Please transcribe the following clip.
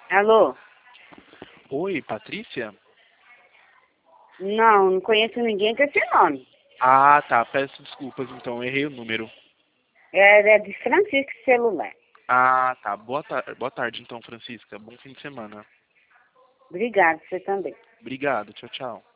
Alô? Oi, Patrícia? Não conheço ninguém com esse nome. Ah, tá. Peço desculpas, então. Errei o número. É de Francisco Celular. Ah, tá. Boa tarde, então, Francisca. Bom fim de semana. Obrigado, você também. Obrigado. Tchau, tchau.